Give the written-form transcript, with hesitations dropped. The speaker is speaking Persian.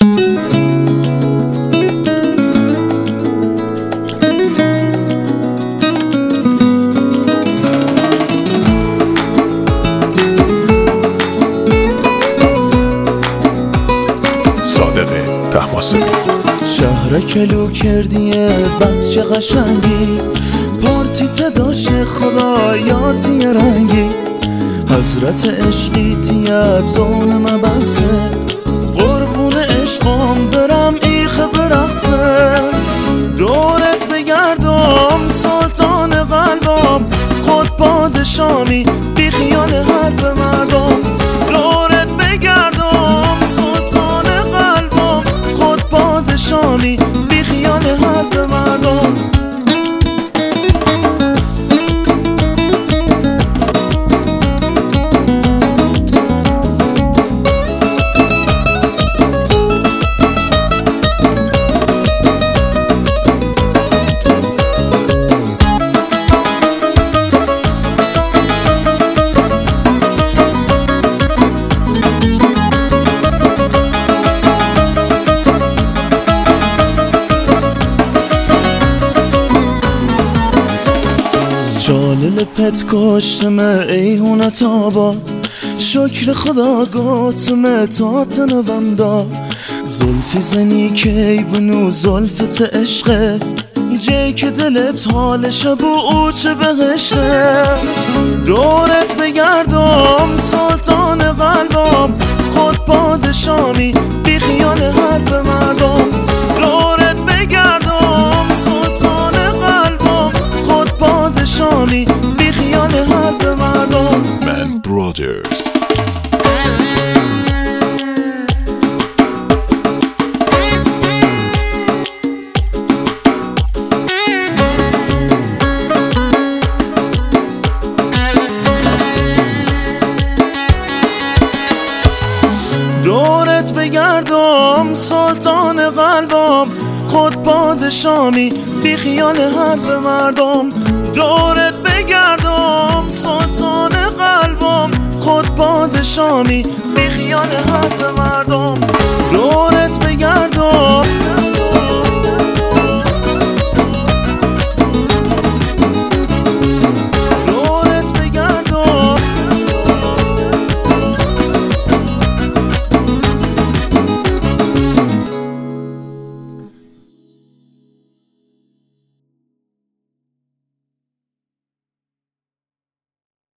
شهر کلو کردیه بس چه قشنگی، پارتی تداش خدا یارتی رنگی، حضرت عشقی تیت زون مبعثه، قربون عشقم برم ایخ برخصه، دورت بگردم سلطان قلبم، خود پادشامی بی خیال حرف مردم، دورت بگردم سلطان قلبم، خود پادشامی بی خیال حرف مردم. جالل پت کشتمه ایهونه تابا، شکر خدا گاتمه تا تنوم دا، زلفی زنی کی بنو زلفت عشقه، جی که دلت حال شب و او چه بهشته، دورت بگردم سلطان قلبم، خود پادشامی بی خیال حرف مردم، دورت بگردم سلطان قلبم، خود پادشامی بی خیال حرف مردم. من برادرز دورت بگردم سلطان قلبم، خود پادشامی بی خیال حرف مردم، دورت بگردم سلطان قلبم، خود پادشامی بی خیال حرف مردم.